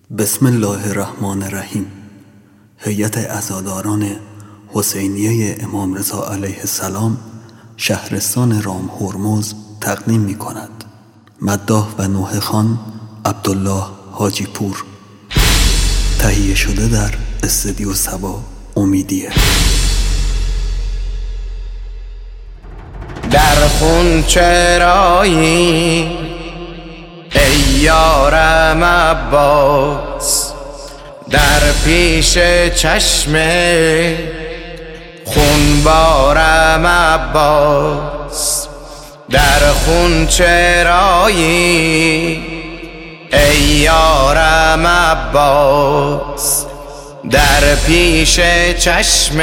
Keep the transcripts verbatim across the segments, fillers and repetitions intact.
بسم الله الرحمن الرحیم. هیئت عزاداران حسینیه امام رضا علیه السلام شهرستان رام هرمز تقدیم می کند. مداح و نوحه خان عبدالله حاجی پور. تهیه شده در استودیو سبا امیدیه. در خون چرایی ای یارم عباس، در پیش چشم خونبارم عباس. در خون چرایی ای یارم عباس، در پیش چشم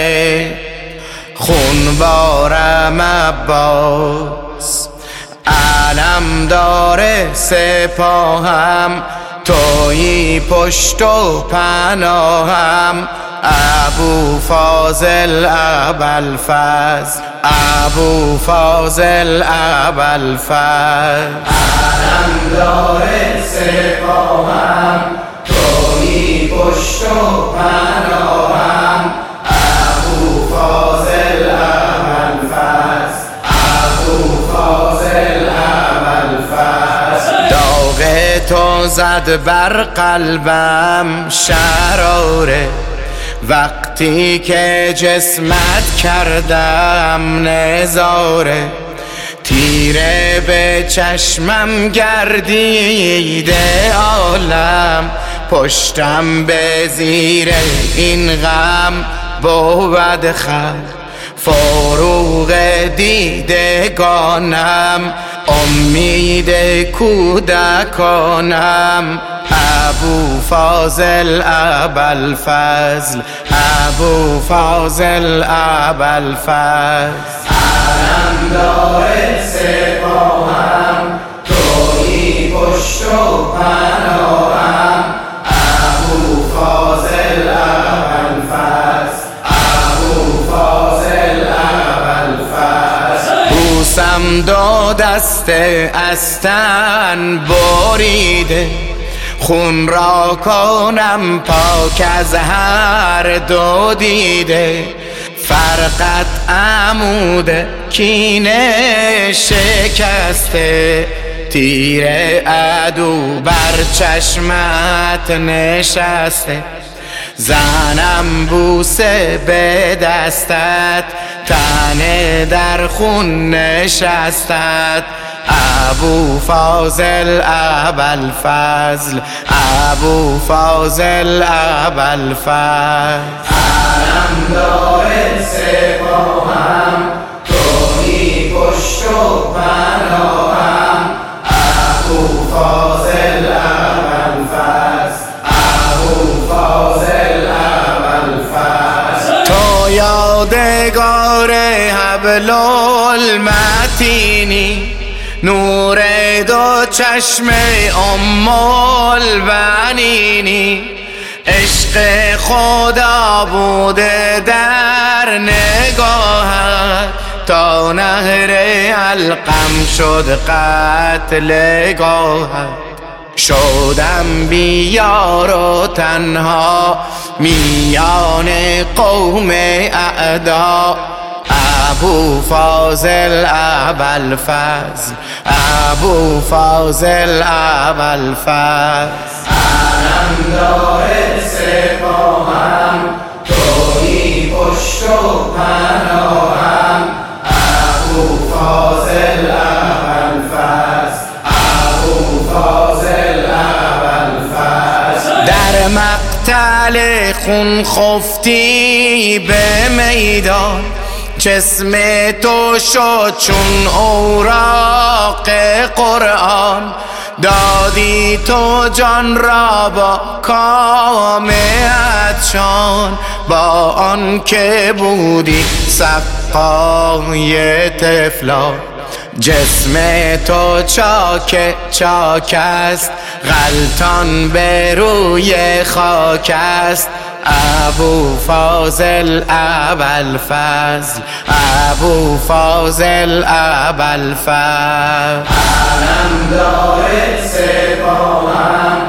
خونبارم عباس. علم داره سپاهم، تویی پشت و پناهم. ابو فاضل ابوالفضل، ابو فاضل ابوالفضل. علم داره سپاهم، تویی پشت و پناهم. ابو فاضل ابوالفضل، ابو فاضل ابوالفضل. داغ تو زد بر قلبم شراره، وقتی که جسمت کردم نظاره. تیره به چشمم گردیده عالم، پشتم به زیر این غم بود خر. فروغ دیدگانم، امید کودکانم. ابو فاضل ابوالفضل، ابو فاضل ابوالفضل. علم داره سپاهم، تویی پشت و پناهم. ابو فاضل ابوالفضل، ابو فاضل ابوالفضل. بوسم دو دست از تن بریده، خون را کنم پاک از هر دو دیده. فرقت عمود کینه شکسته، تیر عدو بر چشمت نشسته. زنم بوسه به دستت، تن در خون نشستت. ابو فاضل ابوالفضل، ابو فاضل ابوالفضل. علم داره سپاهم، تویی پشت و پناهم. ابو فاضل ابوالفضل، ابو فاضل ابوالفضل. تو یادگار حبل المتینی، نور دو چشم ام البنینی. عشق خدا بوده در نگاهت، تا نهر علقم شد قتل گاهت. شدم بیار و تنها میان قوم اعدا. ابو فاضل ابوالفضل، ابو فاضل ابوالفضل. علم داره سپاهم، تویی پشت و پناهم. ابو فاضل ابوالفضل، ابو فاضل ابوالفضل. در مقتل خون خفتی به میدان، جسم تو شد چون اوراق قرآن. دادی تو جان را با کام عطشان، با آن که بودی سقای طفلان. جسم تو چاک چاک است، غلطان به روی خاک است. ابو فاضل ابوالفضل، ابو فاضل ابوالفضل. علم داره سپاهم،